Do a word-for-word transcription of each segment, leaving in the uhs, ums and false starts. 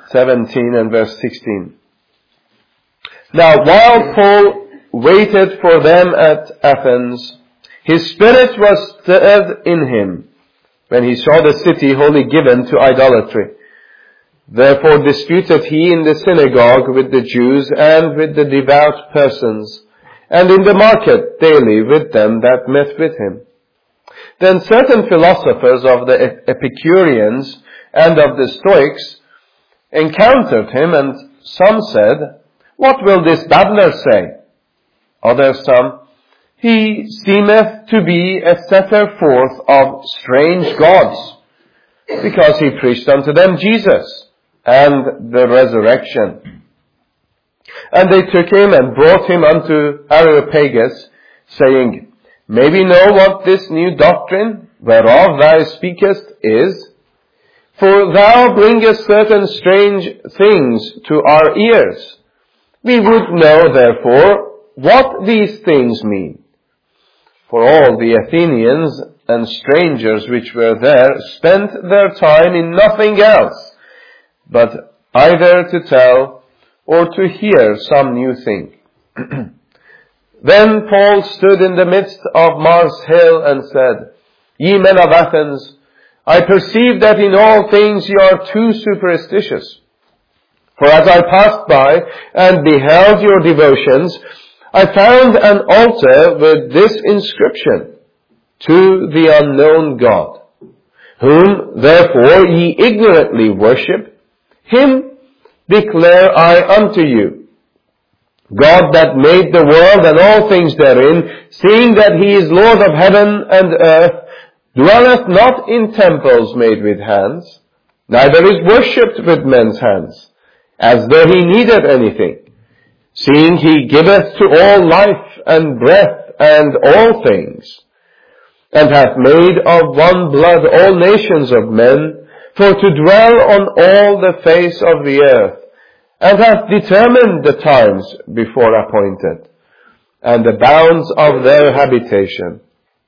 seventeen and verse sixteen. Now, while Paul waited for them at Athens, his spirit was stirred in him when he saw the city wholly given to idolatry. Therefore disputed he in the synagogue with the Jews and with the devout persons, and in the market daily with them that met with him. Then certain philosophers of the Epicureans and of the Stoics encountered him, and some said, "What will this babbler say?" Others some, "He seemeth to be a setter forth of strange gods," because he preached unto them Jesus and the resurrection. And they took him and brought him unto Areopagus, saying, "May we know what this new doctrine, whereof thou speakest, is? For thou bringest certain strange things to our ears. We would know, therefore, what these things mean." For all the Athenians and strangers which were there spent their time in nothing else, but either to tell or to hear some new thing. Then Paul stood in the midst of Mars Hill and said, "Ye men of Athens, I perceive that in all things ye are too superstitious. For as I passed by and beheld your devotions, I found an altar with this inscription, To the unknown God, whom therefore ye ignorantly worship, him declare I unto you. God that made the world and all things therein, seeing that he is Lord of heaven and earth, dwelleth not in temples made with hands, neither is worshipped with men's hands, as though he needed anything, seeing he giveth to all life and breath and all things, and hath made of one blood all nations of men, for to dwell on all the face of the earth, and hath determined the times before appointed, and the bounds of their habitation,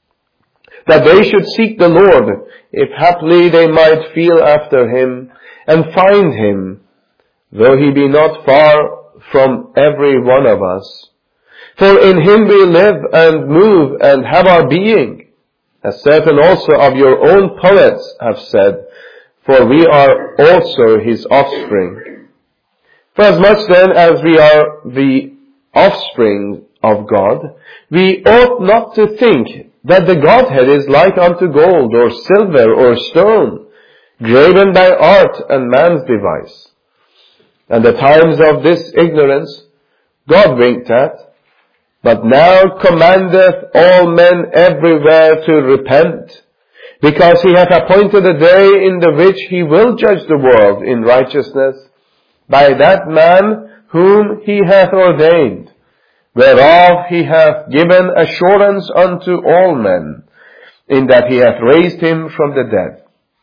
that they should seek the Lord, if haply they might feel after him, and find him, though he be not far from every one of us. For in him we live and move and have our being, as certain also of your own poets have said, for we are also his offspring. For as much then as we are the offspring of God, we ought not to think that the Godhead is like unto gold or silver or stone, graven by art and man's device. And the times of this ignorance God winked at, but now commandeth all men everywhere to repent, because he hath appointed a day in the which he will judge the world in righteousness by that man whom he hath ordained, whereof he hath given assurance unto all men, in that he hath raised him from the dead.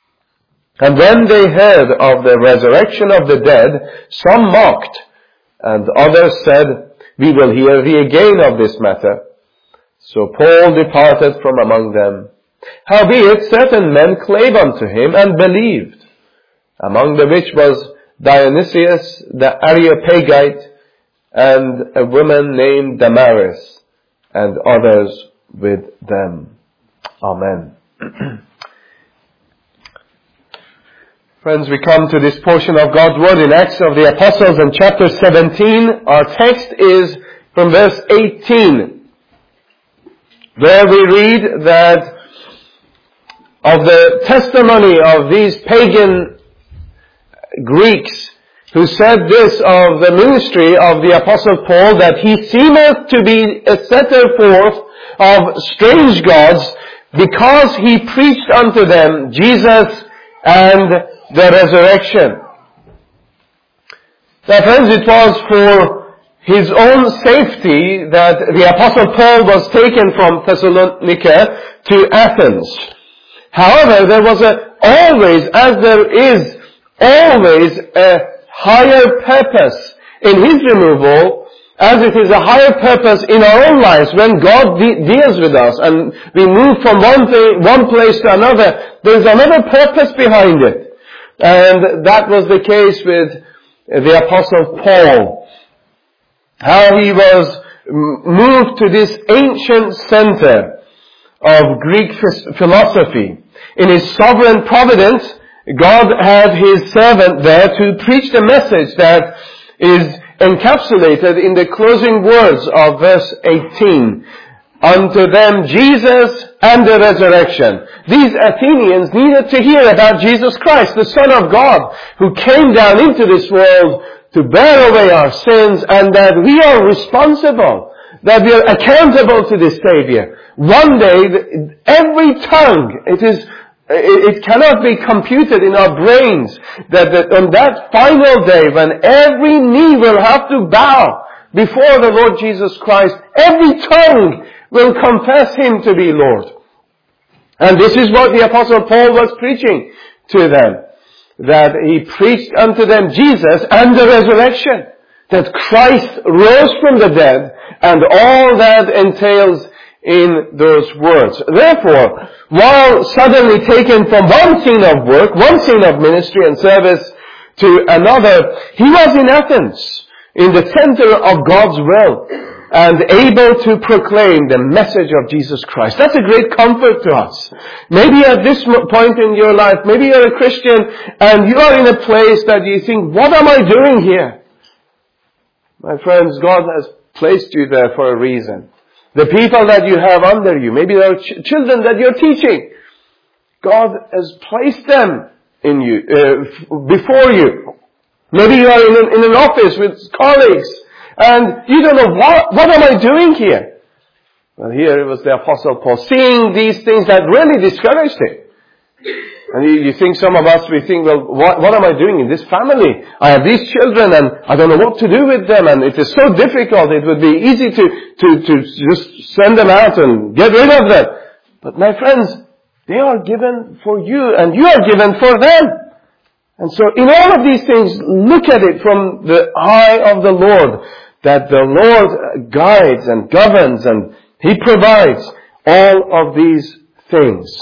And when they heard of the resurrection of the dead, some mocked, and others said, We will hear thee again of this matter. So Paul departed from among them. Howbeit certain men clave unto him and believed, among the which was Dionysius the Areopagite, and a woman named Damaris, and others with them. Amen. Friends, we come to this portion of God's Word in Acts of the Apostles in chapter seventeen. Our text is from verse eighteen, where we read that of the testimony of these pagan Greeks who said this of the ministry of the Apostle Paul, that he seemeth to be a setter forth of strange gods, because he preached unto them Jesus and the resurrection. Now friends, it was for his own safety that the Apostle Paul was taken from Thessalonica to Athens. However, there was a, always, as there is always a higher purpose in his removal, as it is a higher purpose in our own lives when God de- deals with us and we move from one thing, one place to another. There is another purpose behind it. And that was the case with the Apostle Paul. How he was moved to this ancient center of Greek philosophy. In His sovereign providence, God had His servant there to preach the message that is encapsulated in the closing words of verse eighteen. Unto them Jesus and the resurrection. These Athenians needed to hear about Jesus Christ, the Son of God, who came down into this world to bear away our sins, and that we are responsible, that we are accountable to this Savior. One day, every tongue, it is, it cannot be computed in our brains that, that on that final day when every knee will have to bow before the Lord Jesus Christ, every tongue will confess Him to be Lord. And this is what the Apostle Paul was preaching to them. That he preached unto them Jesus and the resurrection. That Christ rose from the dead and all that entails in those words. Therefore, while suddenly taken from one scene of work, one scene of ministry and service to another, he was in Athens, in the center of God's will, and able to proclaim the message of Jesus Christ. That's a great comfort to us. Maybe at this point in your life, maybe you're a Christian and you are in a place that you think, what am I doing here? My friends, God has placed you there for a reason. The people that you have under you, maybe there are ch- children that you're teaching, God has placed them in you, uh, f- before you. Maybe you are in an, in an office with colleagues, and you don't know, what, what am I doing here? Well, here it was the Apostle Paul, seeing these things that really discouraged him. And you, you think, some of us, we think, well, what, what am I doing in this family? I have these children and I don't know what to do with them, and it is so difficult. It would be easy to, to, to just send them out and get rid of them. But my friends, they are given for you and you are given for them. And so in all of these things, look at it from the eye of the Lord, that the Lord guides and governs and He provides all of these things.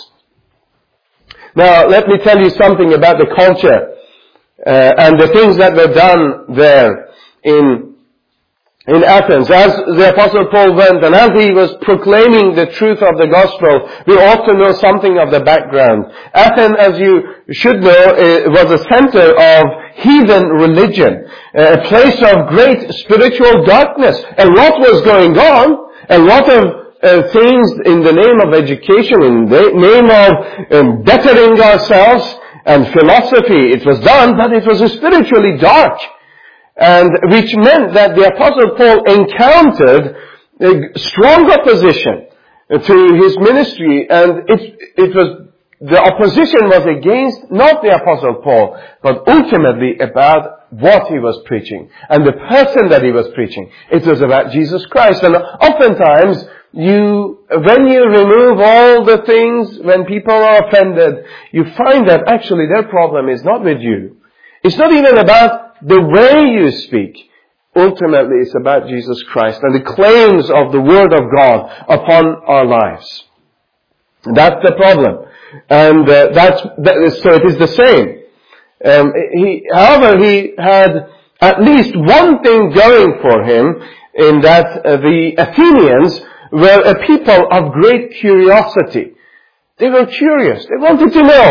Now, let me tell you something about the culture uh, and the things that were done there in in Athens. As the Apostle Paul went and as he was proclaiming the truth of the gospel, we ought to know something of the background. Athens, as you should know, was a center of heathen religion, a place of great spiritual darkness. A lot was going on, a lot of Uh, things in the name of education, in the name of um, bettering ourselves and philosophy. It was done, but it was spiritually dark. And which meant that the Apostle Paul encountered a strong opposition to his ministry, and it, it was, the opposition was against not the Apostle Paul, but ultimately about what he was preaching and the person that he was preaching. It was about Jesus Christ. And oftentimes, You, when you remove all the things, when people are offended, you find that actually their problem is not with you. It's not even about the way you speak. Ultimately, it's about Jesus Christ and the claims of the Word of God upon our lives. That's the problem. And uh, that's, that is, so it is the same. Um, he, however, he had at least one thing going for him, in that uh, the Athenians were a people of great curiosity. They were curious. They wanted to know.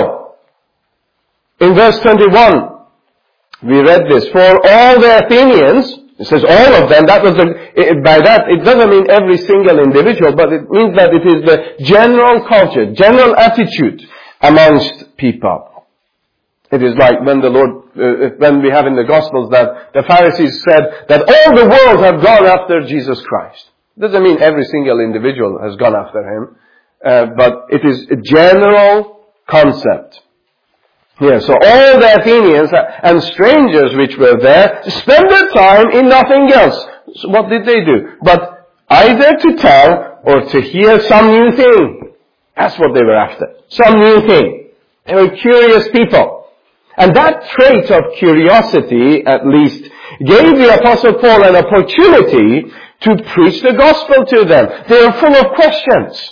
In verse twenty-one, we read this. For all the Athenians, it says all of them, that was the, it, by that, it doesn't mean every single individual, but it means that it is the general culture, general attitude amongst people. It is like when the Lord, uh, when we have in the Gospels that the Pharisees said that all the world have gone after Jesus Christ. Doesn't mean every single individual has gone after him, uh, but it is a general concept. Here, so all the Athenians and strangers which were there spent their time in nothing else. So what did they do? But either to tell or to hear some new thing. That's what they were after. Some new thing. They were curious people. And that trait of curiosity, at least, gave the Apostle Paul an opportunity to preach the gospel to them. They are full of questions.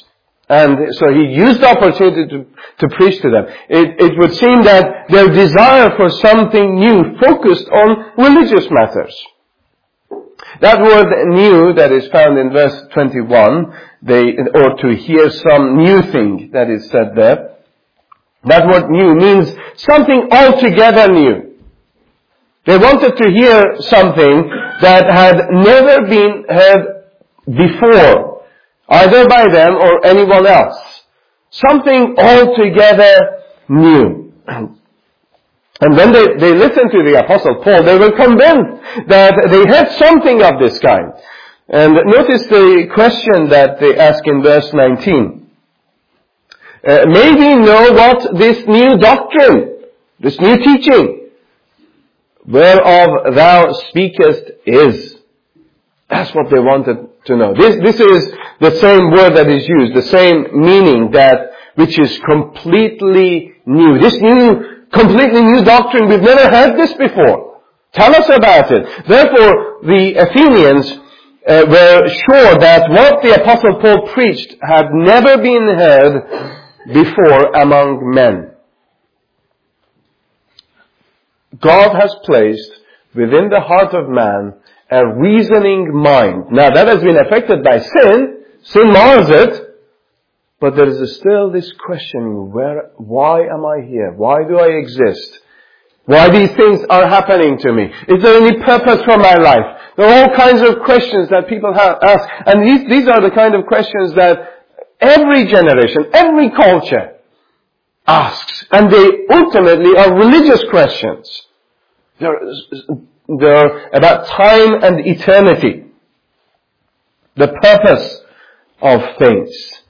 And so he used the opportunity to, to preach to them. It, it would seem that their desire for something new focused on religious matters. That word new that is found in verse twenty-one, they, or to hear some new thing that is said there, that word new means something altogether new. They wanted to hear something that had never been heard before, either by them or anyone else. Something altogether new. And when they, they listened to the Apostle Paul, they were convinced that they had something of this kind. And notice the question that they ask in verse nineteen. Uh, may we know what this new doctrine, this new teaching, whereof thou speakest is. That's what they wanted to know. This, this is the same word that is used, the same meaning that, which is completely new. This new, completely new doctrine, we've never heard this before. Tell us about it. Therefore, the Athenians uh, were sure that what the Apostle Paul preached had never been heard before among men. God has placed within the heart of man a reasoning mind. Now that has been affected by sin. Sin mars it. But there is still this question, where, why am I here? Why do I exist? Why these things are happening to me? Is there any purpose for my life? There are all kinds of questions that people have asked. And these, these are the kind of questions that every generation, every culture asks. And they ultimately are religious questions. They're, they're about time and eternity. The purpose of things.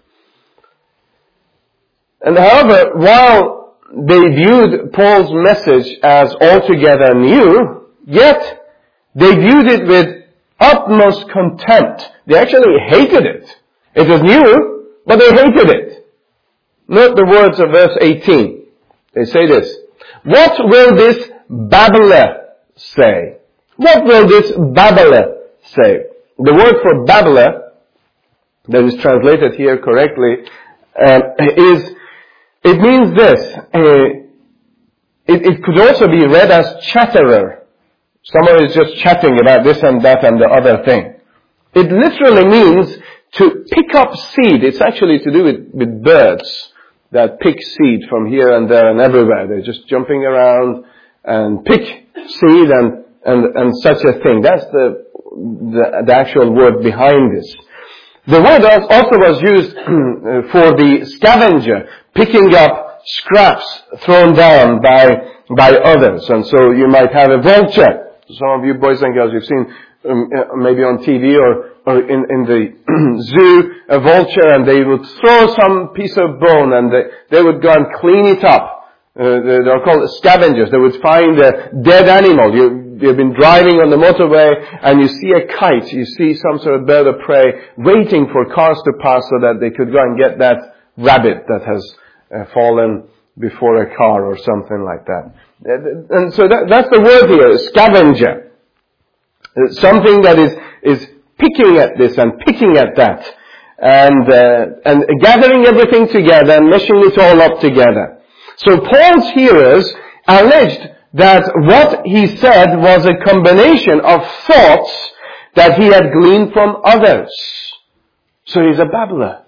And however, while they viewed Paul's message as altogether new, yet they viewed it with utmost contempt. They actually hated it. It was new, but they hated it. Note the words of verse eighteen. They say this. What will this babbler say? What will this babbler say? The word for babbler, that is translated here correctly, uh, is, it means this. Uh, it, it could also be read as chatterer. Someone is just chatting about this and that and the other thing. It literally means to pick up seed. It's actually to do with, with birds that pick seed from here and there and everywhere. They're just jumping around and pick seed and, and, and such a thing. That's the, the, the actual word behind this. The word also was used for the scavenger, picking up scraps thrown down by, by others. And so you might have a vulture. Some of you boys and girls, you've seen um, maybe on T V or, or in, in the zoo, a vulture, and they would throw some piece of bone and they, they would go and clean it up. Uh, they're called scavengers. They would find a dead animal. You, you've been driving on the motorway and you see a kite, you see some sort of bird of prey waiting for cars to pass so that they could go and get that rabbit that has uh, fallen before a car or something like that. And so that, that's the word here, scavenger. Something that is, is picking at this and picking at that. And, uh, and gathering everything together and meshing it all up together. So Paul's hearers alleged that what he said was a combination of thoughts that he had gleaned from others. So he's a babbler.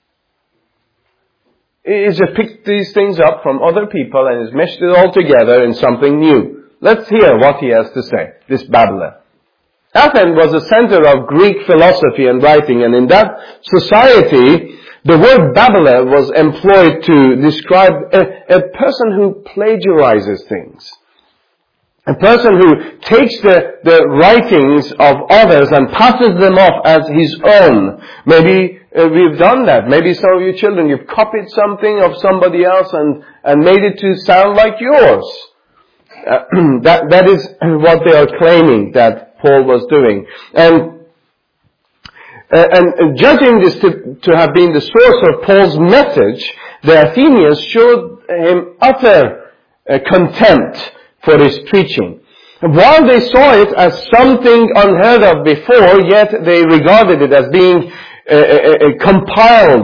He's just picked these things up from other people and has meshed it all together in something new. Let's hear what he has to say, this babbler. Athens was a center of Greek philosophy and writing, and in that society, the word babbler was employed to describe a, a person who plagiarizes things. A person who takes the, the writings of others and passes them off as his own. Maybe uh, we've done that. Maybe some of you children, you've copied something of somebody else and, and made it to sound like yours. Uh, that, that is what they are claiming that Paul was doing. And, uh, and judging this to, to have been the source of Paul's message, the Athenians showed him utter uh, contempt for his preaching. While they saw it as something unheard of before, yet they regarded it as being uh, uh, uh, compiled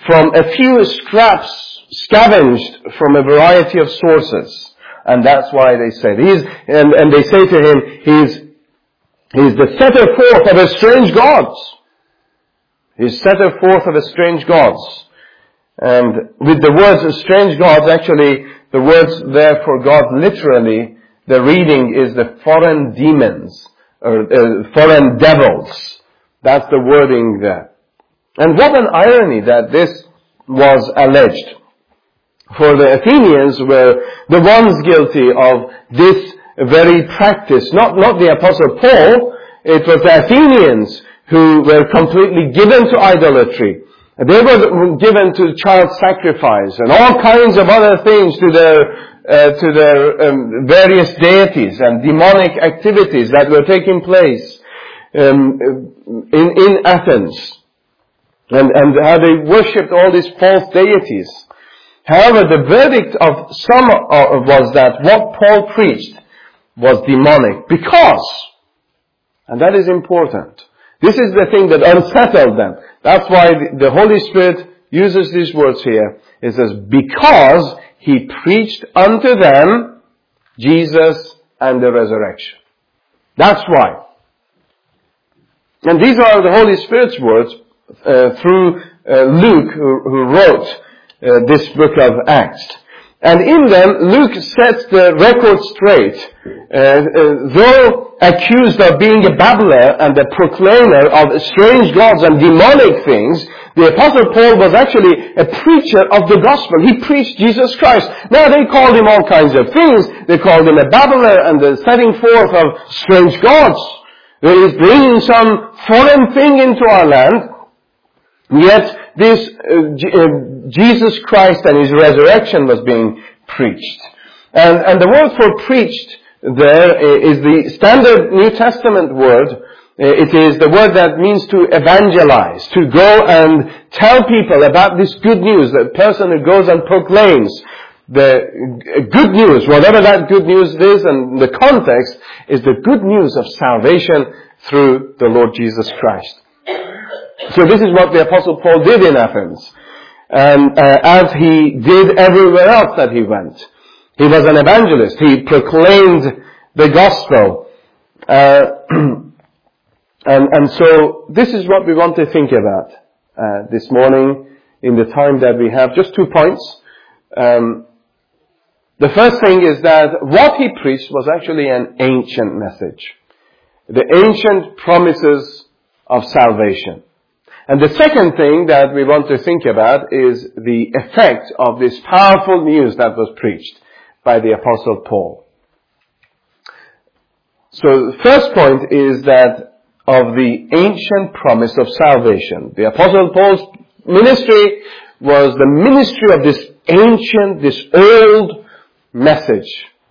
from a few scraps scavenged from a variety of sources. And that's why they said, he's, and, and they say to him, he's, he's the setter forth of a strange gods. He's setter forth of a strange gods. And with the words strange gods, actually, the words there for God literally, the reading is the foreign demons, or uh, foreign devils. That's the wording there. And what an irony that this was alleged. For the Athenians were the ones guilty of this very practice. Not, not the Apostle Paul, it was the Athenians who were completely given to idolatry. They were given to child sacrifice and all kinds of other things to their uh, to their um, various deities and demonic activities that were taking place um, in in Athens, and and how they worshipped all these false deities. However, the verdict of some was that what Paul preached was demonic because, and that is important. This is the thing that unsettled them. That's why the Holy Spirit uses these words here. It says, because he preached unto them Jesus and the resurrection. That's why. And these are the Holy Spirit's words uh, through uh, Luke, who, who wrote uh, this book of Acts. And in them, Luke sets the record straight. Uh, uh, though accused of being a babbler and a proclaimer of strange gods and demonic things, the Apostle Paul was actually a preacher of the gospel. He preached Jesus Christ. Now they called him all kinds of things. They called him a babbler and the setting forth of strange gods. He is bringing some foreign thing into our land. Yet this uh, G- uh, Jesus Christ and His resurrection was being preached. And, and the word for preached there is the standard New Testament word. It is the word that means to evangelize, to go and tell people about this good news. The person who goes and proclaims the good news, whatever that good news is, and the context is the good news of salvation through the Lord Jesus Christ. So this is what the Apostle Paul did in Athens. And uh, as he did everywhere else that he went. He was an evangelist. He proclaimed the gospel. Uh, and, and so this is what we want to think about uh, this morning in the time that we have. Just two points. Um, the first thing is that what he preached was actually an ancient message. The ancient promises of salvation. And the second thing that we want to think about is the effect of this powerful news that was preached by the Apostle Paul. So the first point is that of the ancient promise of salvation. The Apostle Paul's ministry was the ministry of this ancient, this old message.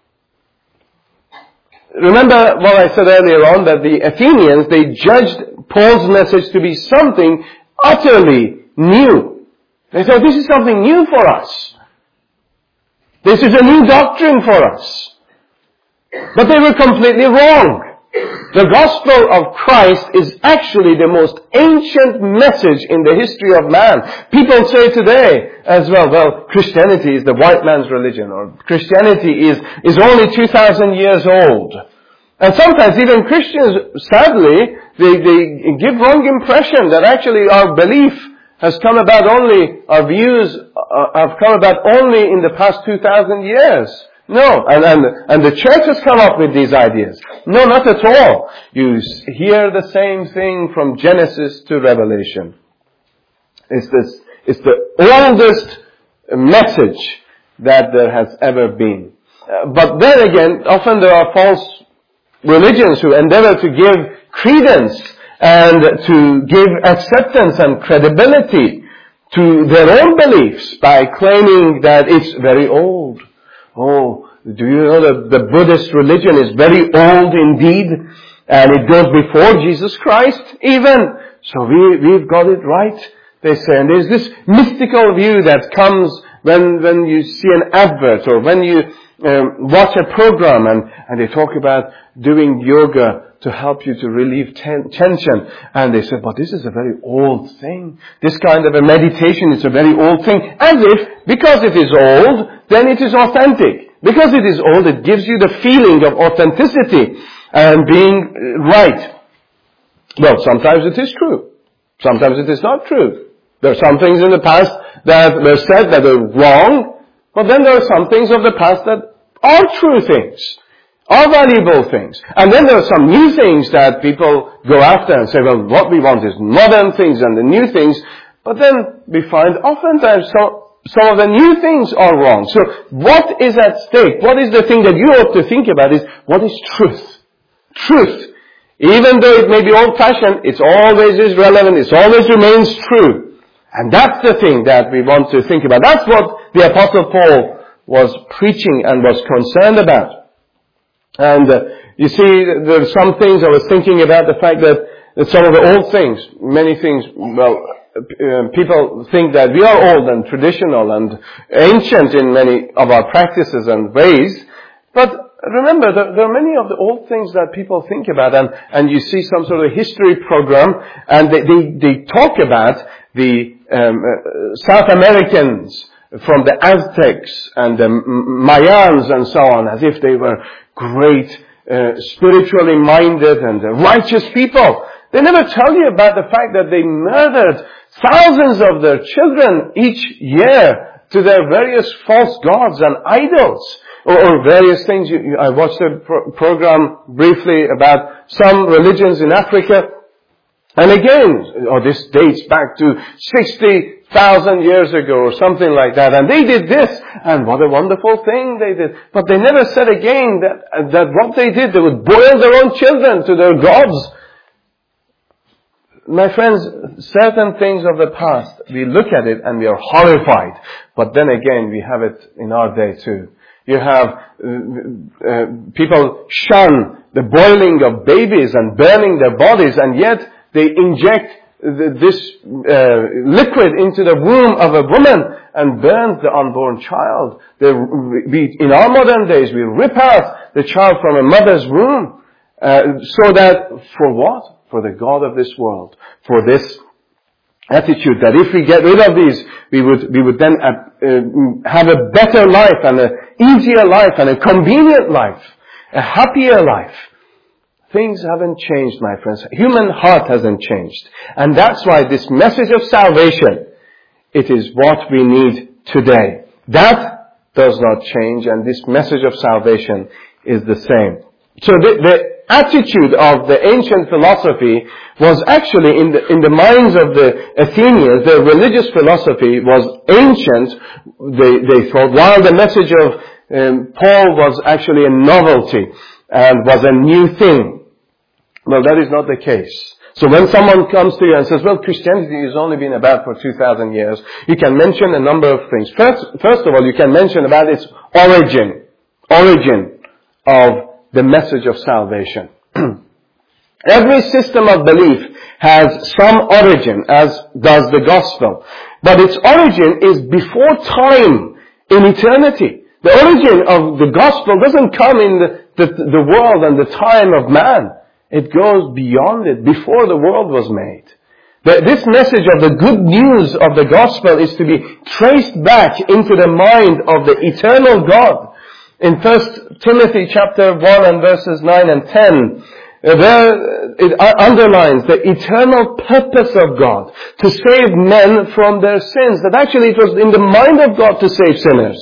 Remember what I said earlier on, that the Athenians, they judged Paul's message to be something utterly new. They said, this is something new for us. This is a new doctrine for us. But they were completely wrong. The gospel of Christ is actually the most ancient message in the history of man. People say today as well, well, Christianity is the white man's religion, or Christianity is, is only two thousand years old. And sometimes even Christians, sadly, they, they give wrong impression that actually our belief has come about only, our views have come about only in the past two thousand years. No, and, and, and the church has come up with these ideas. No, not at all. You hear the same thing from Genesis to Revelation. It's this, it's the oldest message that there has ever been. Uh, but then again, often there are false religions who endeavor to give credence and to give acceptance and credibility to their own beliefs by claiming that it's very old. Oh, do you know that the Buddhist religion is very old indeed, and it goes before Jesus Christ even? So we, we've got it right, they say. And there's this mystical view that comes when, when you see an advert or when you um, watch a program and, and they talk about doing yoga to help you to relieve ten- tension. And they said, but this is a very old thing. This kind of a meditation is a very old thing. As if, because it is old, then it is authentic. Because it is old, it gives you the feeling of authenticity and being right. Well, sometimes it is true. Sometimes it is not true. There are some things in the past that were said that are wrong, but then there are some things of the past that are true things, are valuable things. And then there are some new things that people go after and say, well, what we want is modern things and the new things. But then we find oftentimes some, some of the new things are wrong. So what is at stake? What is the thing that you ought to think about is, what is truth? Truth. Even though it may be old-fashioned, it's always is relevant, it always remains true. And that's the thing that we want to think about. That's what the Apostle Paul was preaching and was concerned about. And uh, you see, there are some things I was thinking about, the fact that, that some of the old things, many things, well, uh, people think that we are old and traditional and ancient in many of our practices and ways. But remember, there, there are many of the old things that people think about, and, and you see some sort of history program, and they, they, they talk about the um, uh, South Americans from the Aztecs and the Mayans and so on, as if they were great, uh, spiritually minded and uh, righteous people. They never tell you about the fact that they murdered thousands of their children each year to their various false gods and idols. Or, or various things. You, you, I watched a pro- program briefly about some religions in Africa. And again, oh, this dates back to sixty thousand years ago or something like that. And they did this. And what a wonderful thing they did. But they never said again that, that what they did, they would boil their own children to their gods. My friends, certain things of the past, we look at it and we are horrified. But then again, we have it in our day too. You have uh, uh, people shun the boiling of babies and burning their bodies, and yet they inject the, this uh, liquid into the womb of a woman and burn the unborn child. They, we, in our modern days, we rip out the child from a mother's womb, uh, so that, for what? For the God of this world. For this attitude that if we get rid of these, we would we would then uh, uh, have a better life and an easier life and a convenient life, a happier life. Things haven't changed, my friends. Human heart hasn't changed. And that's why this message of salvation, it is what we need today. That does not change, and this message of salvation is the same. So the, the attitude of the ancient philosophy was actually in the, in the minds of the Athenians, their religious philosophy was ancient, they, they thought, while the message of um, Paul was actually a novelty and was a new thing. Well, that is not the case. So when someone comes to you and says, well, Christianity has only been about for two thousand years, you can mention a number of things. First, first of all, you can mention about its origin, origin of the message of salvation. Every system of belief has some origin, as does the gospel. But its origin is before time, in eternity. The origin of the gospel doesn't come in the, the, the world and the time of man. It goes beyond it, before the world was made. The, this message of the good news of the gospel is to be traced back into the mind of the eternal God. In First Timothy chapter one and verses nine and ten, there it underlines the eternal purpose of God to save men from their sins. That actually it was in the mind of God to save sinners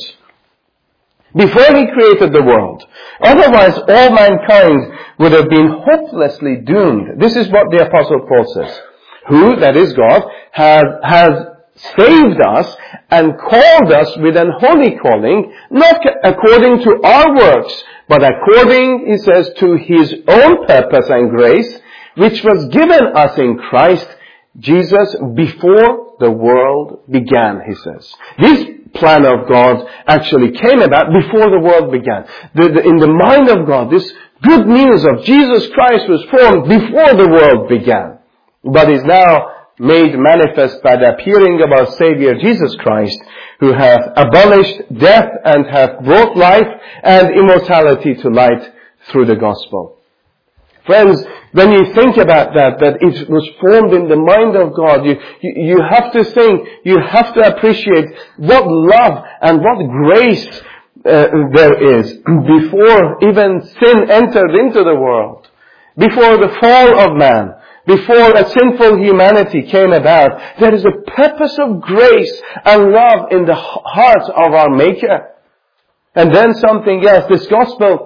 before He created the world. Otherwise, all mankind would have been hopelessly doomed. This is what the Apostle Paul says. Who, that is God, has, has saved us and called us with an holy calling, not according to our works, but according, he says, to His own purpose and grace, which was given us in Christ Jesus before the world began, he says. This plan of God actually came about before the world began. The, the, in the mind of God, this good news of Jesus Christ was formed before the world began, but is now made manifest by the appearing of our Savior Jesus Christ, who hath abolished death and hath brought life and immortality to light through the gospel. Friends, when you think about that, that it was formed in the mind of God, you, you, you have to think, you have to appreciate what love and what grace uh, there is before even sin entered into the world. Before the fall of man, before a sinful humanity came about, there is a purpose of grace and love in the heart of our Maker. And then something else, this gospel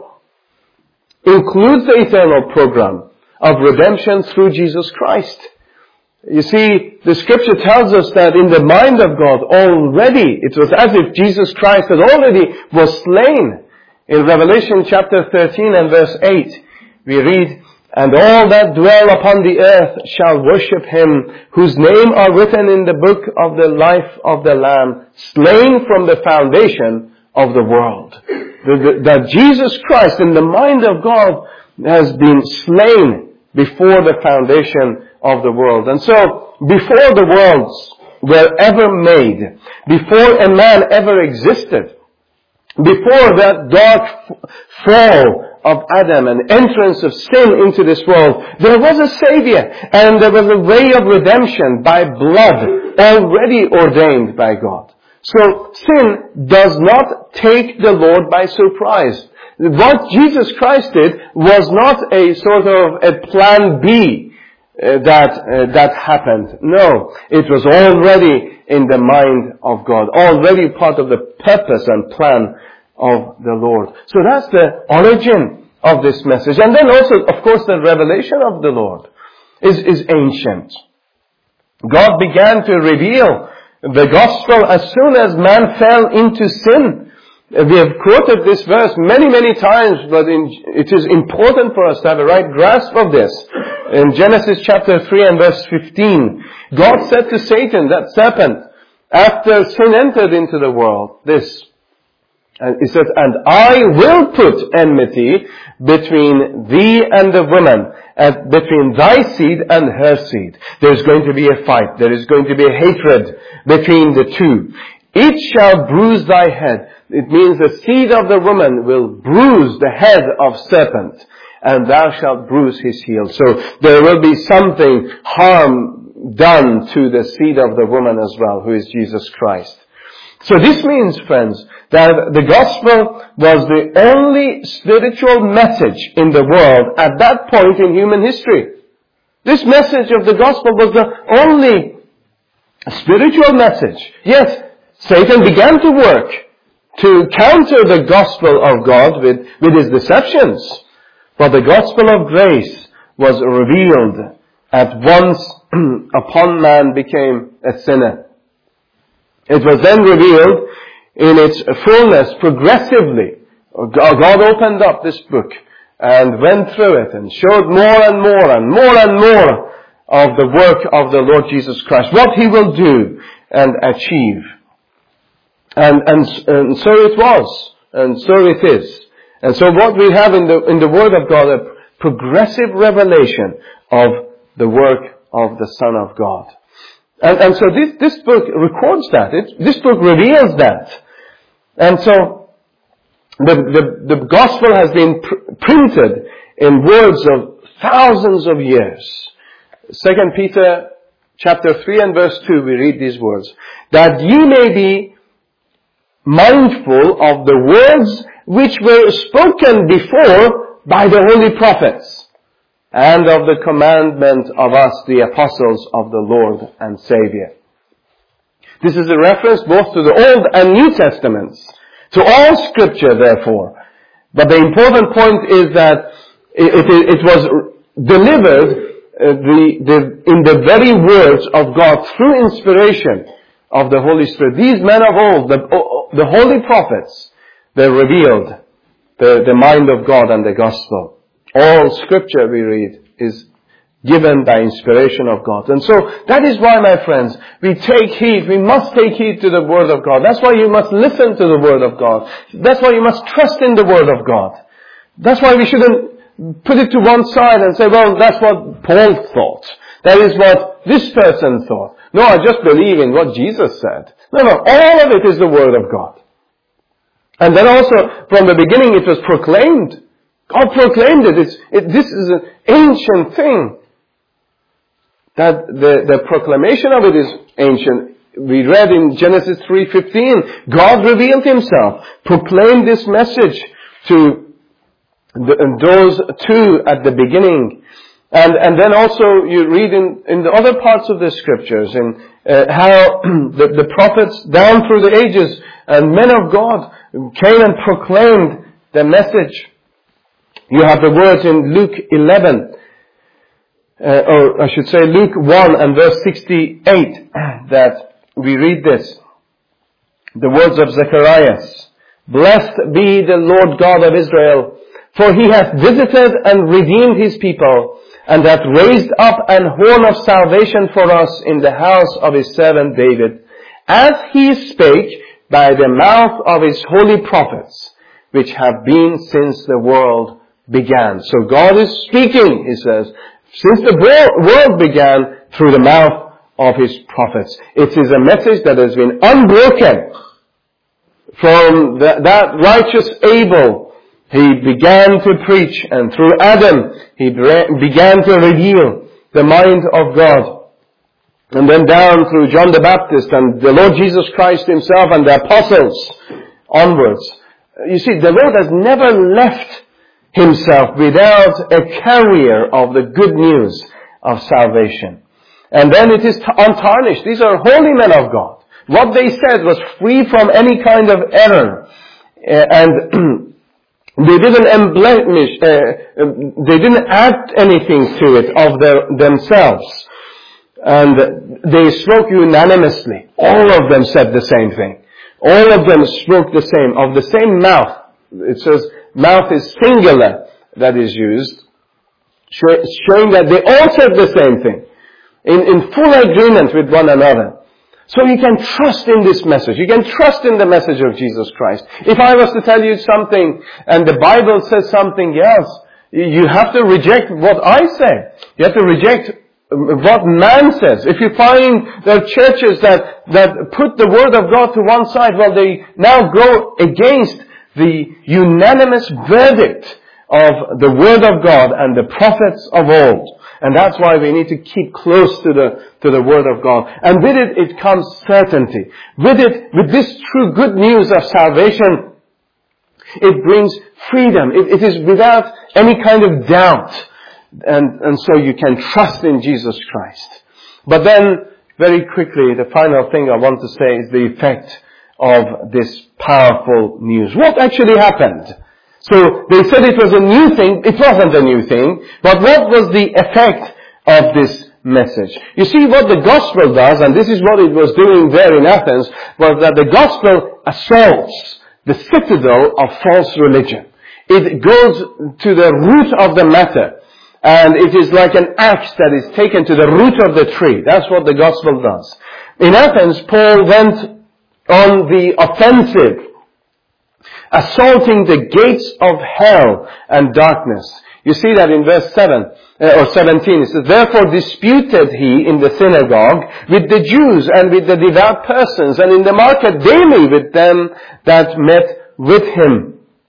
includes the eternal program of redemption through Jesus Christ. You see, the scripture tells us that in the mind of God already, it was as if Jesus Christ had already was slain. In Revelation chapter thirteen and verse eight, we read, "And all that dwell upon the earth shall worship him, whose name are written in the book of the life of the Lamb, slain from the foundation of the world." That Jesus Christ in the mind of God has been slain before the foundation of the world. And so, before the worlds were ever made, before a man ever existed, before that dark fall of Adam and entrance of sin into this world, there was a Savior and there was a way of redemption by blood already ordained by God. So sin does not take the Lord by surprise. What Jesus Christ did was not a sort of a plan B uh, that uh, that happened. No, it was already in the mind of God, already part of the purpose and plan of the Lord. So that's the origin of this message. And then also, of course, the revelation of the Lord is, is ancient. God began to reveal the gospel as soon as man fell into sin. We have quoted this verse many, many times, but in, it is important for us to have a right grasp of this. In Genesis chapter three and verse fifteen, God said to Satan, that serpent, after sin entered into the world, this, and he says, "And I will put enmity between thee and the woman, and between thy seed and her seed." There's going to be a fight. There is going to be a hatred between the two. "It shall bruise thy head." It means the seed of the woman will bruise the head of serpent, and thou shalt bruise his heel. So there will be something harm done to the seed of the woman as well, who is Jesus Christ. So this means, friends, that the gospel was the only spiritual message in the world at that point in human history. This message of the gospel was the only spiritual message. Yes, Satan began to work to counter the gospel of God with, with his deceptions. But the gospel of grace was revealed at once upon man became a sinner. It was then revealed in its fullness progressively. God opened up this book and went through it and showed more and more and more and more of the work of the Lord Jesus Christ, what He will do and achieve. And, and, and so it was, and so it is. And so what we have in the, in the Word of God, a progressive revelation of the work of the Son of God. And, and so this, this book records that. It, this book reveals that. And so the, the, the gospel has been pr- printed in words of thousands of years. Second Peter chapter three and verse two, we read these words. "That ye may be mindful of the words which were spoken before by the holy prophets, and of the commandment of us, the apostles of the Lord and Savior." This is a reference both to the Old and New Testaments, to all Scripture, therefore. But the important point is that it, it, it was delivered uh, the, the, in the very words of God through inspiration of the Holy Spirit. These men of old, the, the holy prophets, they revealed the, the mind of God and the gospel. All Scripture, we read, is given by inspiration of God. And so, that is why, my friends, we take heed, we must take heed to the Word of God. That's why you must listen to the Word of God. That's why you must trust in the Word of God. That's why we shouldn't put it to one side and say, well, that's what Paul thought. That is what this person thought. No, I just believe in what Jesus said. No, no, all of it is the Word of God. And then also, from the beginning, it was proclaimed God proclaimed it. It's, it this is an ancient thing. That the, the proclamation of it is ancient. We read in Genesis three fifteen, God revealed Himself, proclaimed this message to the, those two at the beginning. And, and then also you read in, in the other parts of the scriptures in uh, how the, the prophets down through the ages and men of God came and proclaimed the message. You have the words in Luke eleven, uh, or I should say Luke one and verse sixty-eight, that we read this. The words of Zacharias. Blessed be the Lord God of Israel, for He hath visited and redeemed His people, and hath raised up an horn of salvation for us in the house of His servant David, as He spake by the mouth of His holy prophets, which have been since the world began. So God is speaking, He says, since the world began through the mouth of His prophets. It is a message that has been unbroken from the, that righteous Abel. He began to preach, and through Adam, He began to reveal the mind of God. And then down through John the Baptist and the Lord Jesus Christ Himself and the apostles onwards. You see, the Lord has never left Himself without a carrier of the good news of salvation. And then it is untarnished. These are holy men of God. What they said was free from any kind of error. And they didn't emblemish, uh, they didn't add anything to it of their, themselves. And they spoke unanimously. All of them said the same thing. All of them spoke the same, of the same mouth. It says mouth is singular that is used, showing that they all said the same thing, in, in full agreement with one another. So you can trust in this message. You can trust in the message of Jesus Christ. If I was to tell you something and the Bible says something else, you have to reject what I say. You have to reject what man says. If you find there are churches that, that put the Word of God to one side, well, they now go against the unanimous verdict of the Word of God and the prophets of old. And that's why we need to keep close to the, to the Word of God. And with it, it comes certainty. With it, with this true good news of salvation, it brings freedom. It, it is without any kind of doubt. And, and so you can trust in Jesus Christ. But then, very quickly, the final thing I want to say is the effect of this powerful news. What actually happened? So they said it was a new thing. It wasn't a new thing. But what was the effect of this message? You see, what the gospel does, and this is what it was doing there in Athens, was that the gospel assaults the citadel of false religion. It goes to the root of the matter. And it is like an axe that is taken to the root of the tree. That's what the gospel does. In Athens, Paul went on the offensive, assaulting the gates of hell and darkness. You see that in verse seven, uh, or seventeen. It says, therefore disputed he in the synagogue with the Jews and with the devout persons, and in the market daily with them that met with him.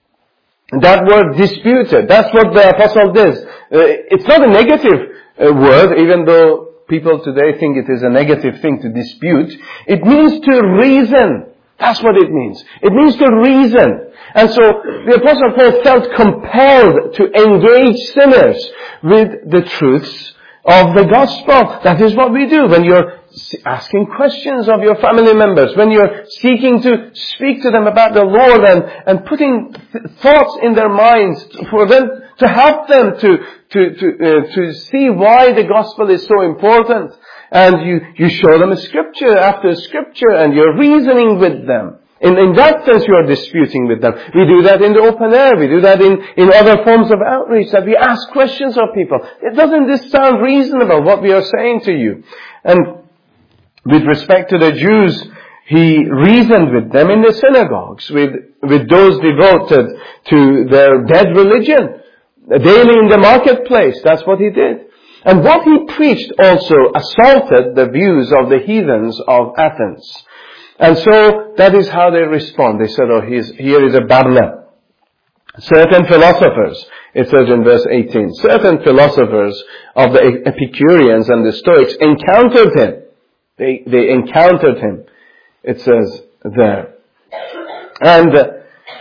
That word disputed, that's what the apostle does. Uh, it's not a negative uh, word, even though people today think it is a negative thing to dispute. It means to reason. That's what it means. It means to reason. And so the apostle Paul felt compelled to engage sinners with the truths of the gospel. That is what we do when you're asking questions of your family members, when you're seeking to speak to them about the Lord and, and putting th- thoughts in their minds for them, to help them to, to, to, uh, to see why the gospel is so important. And you, you show them a scripture after scripture and you're reasoning with them. In, in that sense, you are disputing with them. We do that in the open air. We do that in, in other forms of outreach, that we ask questions of people. It doesn't this sound reasonable, what we are saying to you? And with respect to the Jews, he reasoned with them in the synagogues, with, with those devoted to their dead religion, daily in the marketplace. That's what he did. And what he preached also assaulted the views of the heathens of Athens. And so that is how they respond. They said, oh, he's, here is a babbler. Certain philosophers It says in verse eighteen, certain philosophers of the Epicureans and the Stoics encountered him. They, they encountered him. It says there. And uh,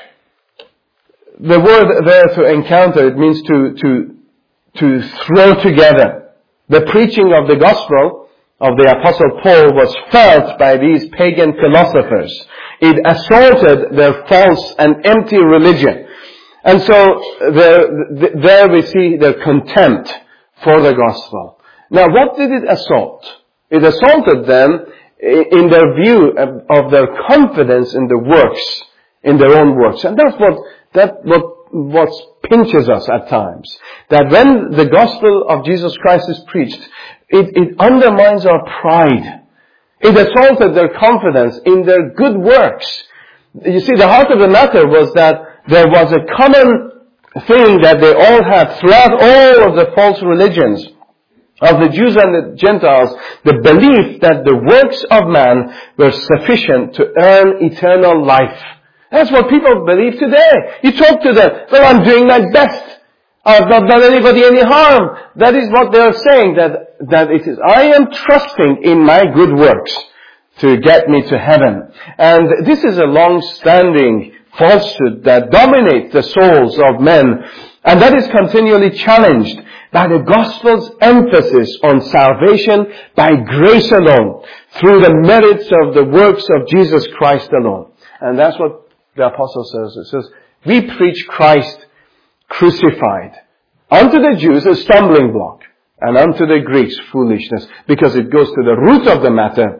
the word there to encounter, it means to, to, to throw together. The preaching of the gospel of the Apostle Paul was felt by these pagan philosophers. It assaulted their false and empty religion. And so there, there we see their contempt for the gospel. Now what did it assault? It assaulted them in their view of their confidence in the works, in their own works. And that's what, that what, what pinches us at times. That when the gospel of Jesus Christ is preached, it, it undermines our pride. It assaulted their confidence in their good works. You see, the heart of the matter was that there was a common thing that they all had throughout all of the false religions of the Jews and the Gentiles, the belief that the works of man were sufficient to earn eternal life. That's what people believe today. You talk to them, well, I'm doing my best. I've not done anybody any harm. That is what they are saying, that, that it is, I am trusting in my good works to get me to heaven. And this is a long-standing falsehood that dominates the souls of men, and that is continually challenged by the gospel's emphasis on salvation by grace alone, through the merits of the works of Jesus Christ alone. And that's what the apostle says. It says, we preach Christ crucified. Unto the Jews a stumbling block, and unto the Greeks foolishness, because it goes to the root of the matter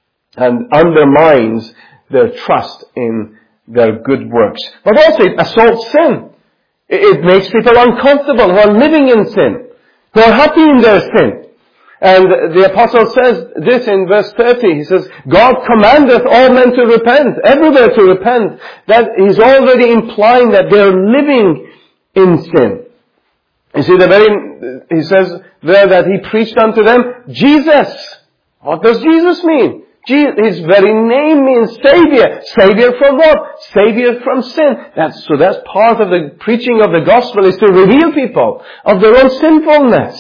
and undermines their trust in their good works. But also it assaults sin. It makes people uncomfortable who are living in sin, who are happy in their sin. And the apostle says this in verse thirty. He says, God commandeth all men to repent, everywhere to repent. That he's already implying that they're living in sin. You see, the very, he says there that he preached unto them Jesus. What does Jesus mean? His very name means Savior. Savior from what? Savior from sin. That's, so that's part of the preaching of the gospel, is to reveal people of their own sinfulness.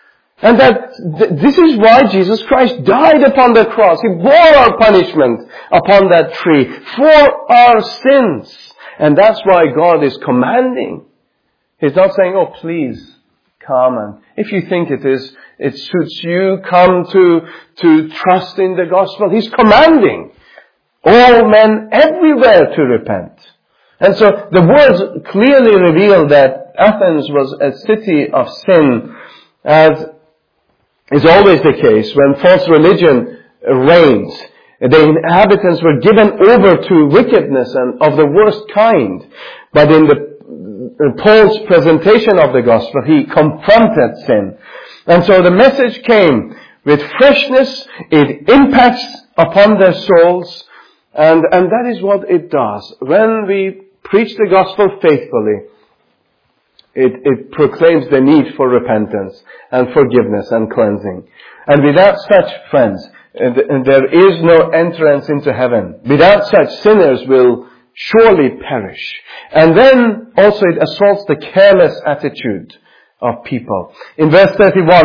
And that th- this is why Jesus Christ died upon the cross. He bore our punishment upon that tree for our sins. And that's why God is commanding. He's not saying, oh, please come, and if you think it is, it suits you, come to, to trust in the gospel. He's commanding all men everywhere to repent. And so the words clearly reveal that Athens was a city of sin, as is always the case when false religion reigns. The inhabitants were given over to wickedness and of the worst kind. But in the Paul's presentation of the gospel, he confronted sin. And so the message came with freshness. It impacts upon their souls. And, and that is what it does. When we preach the gospel faithfully, it, it proclaims the need for repentance and forgiveness and cleansing. And without such, friends, there is no entrance into heaven. Without such, sinners will surely perish. And then also it assaults the careless attitude of people. In verse thirty-one,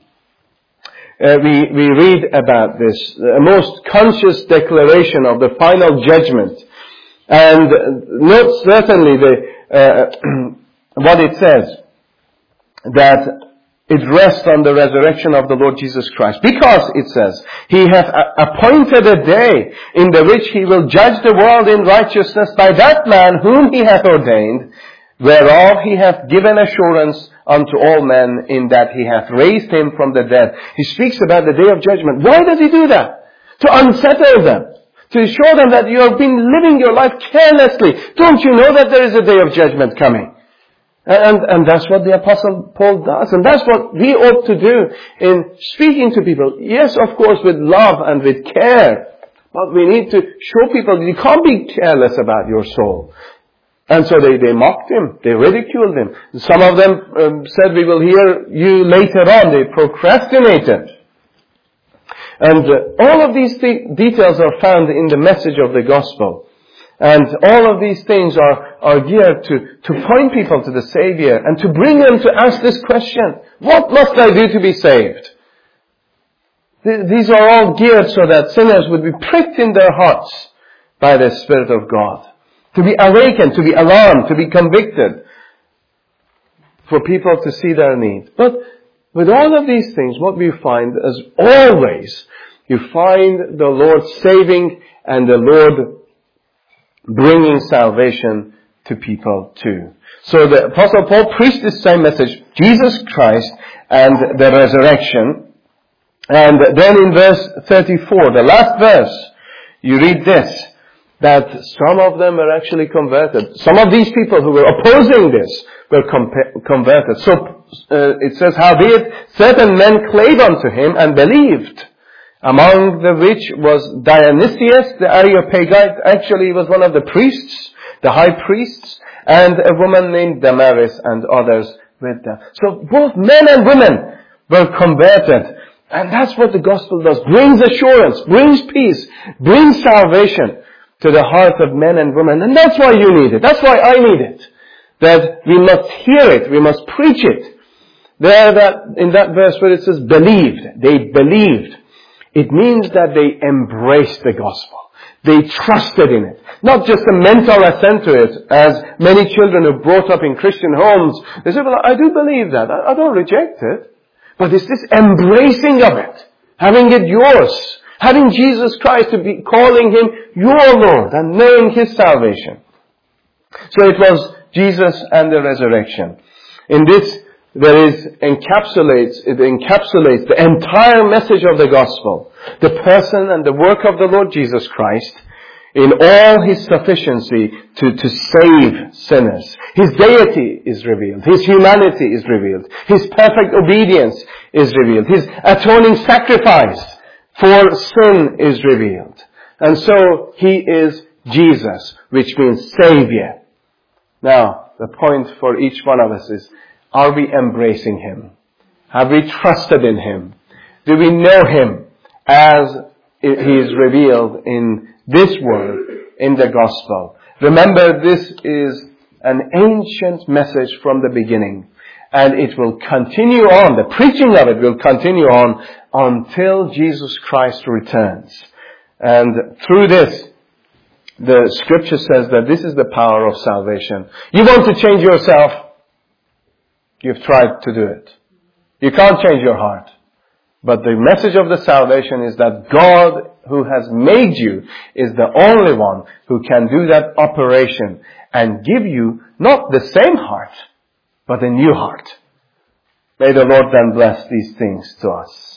uh, we, we read about this, a most conscious declaration of the final judgment. And note certainly the, uh, what it says, that it rests on the resurrection of the Lord Jesus Christ. Because, it says, He hath appointed a day in the which He will judge the world in righteousness by that man whom He hath ordained, whereof He hath given assurance unto all men, in that He hath raised Him from the dead. He speaks about the day of judgment. Why does He do that? To unsettle them. To show them that you have been living your life carelessly. Don't you know that there is a day of judgment coming? And, and that's what the Apostle Paul does. And that's what we ought to do in speaking to people. Yes, of course, with love and with care. But we need to show people you can't be careless about your soul. And so they, they mocked him. They ridiculed him. Some of them um, said, we will hear you later on. They procrastinated. And uh, all of these th- details are found in the message of the gospel. And all of these things are, are geared to, to point people to the Savior and to bring them to ask this question: what must I do to be saved? These are all geared so that sinners would be pricked in their hearts by the Spirit of God. To be awakened, to be alarmed, to be convicted. For people to see their need. But with all of these things, what we find is always, you find the Lord saving and the Lord bringing salvation to people too. So the Apostle Paul preached this same message, Jesus Christ and the resurrection. And then in verse thirty-four, the last verse, you read this, that some of them were actually converted. Some of these people who were opposing this were compa- converted. So uh, it says, howbeit certain men clave unto him and believed, among the which was Dionysius the Areopagite. Actually, he was one of the priests, the high priests, and a woman named Damaris and others with them. So both men and women were converted. And that's what the gospel does. Brings assurance, brings peace, brings salvation to the heart of men and women. And that's why you need it. That's why I need it. That we must hear it. We must preach it. There, that, in that verse where it says believed, they believed. It means that they embraced the gospel. They trusted in it. Not just a mental assent to it, as many children who are brought up in Christian homes. They say, well, I do believe that. I, I don't reject it. But it's this embracing of it, having it yours, having Jesus Christ, to be calling Him your Lord and knowing His salvation. So it was Jesus and the resurrection. In this, there is encapsulates, it encapsulates the entire message of the gospel, the person and the work of the Lord Jesus Christ, in all His sufficiency to, to save sinners. His deity is revealed. His humanity is revealed. His perfect obedience is revealed. His atoning sacrifice for sin is revealed. And so He is Jesus, which means Savior. Now, the point for each one of us is, are we embracing Him? Have we trusted in Him? Do we know Him as He is revealed in this word, in the gospel? Remember, this is an ancient message from the beginning. And it will continue on. The preaching of it will continue on until Jesus Christ returns. And through this, the scripture says that this is the power of salvation. You want to change yourself? You've tried to do it. You can't change your heart. But the message of the salvation is that God, who has made you, is the only one who can do that operation and give you not the same heart, but a new heart. May the Lord then bless these things to us.